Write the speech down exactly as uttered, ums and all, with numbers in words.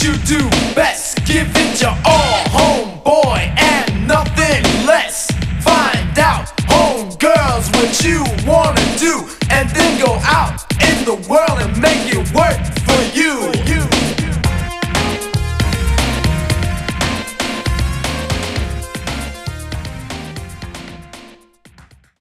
you do best. Give it your all, homeboy, and nothing less. Find out, homegirls, what you wanna do, and then go out in the world and make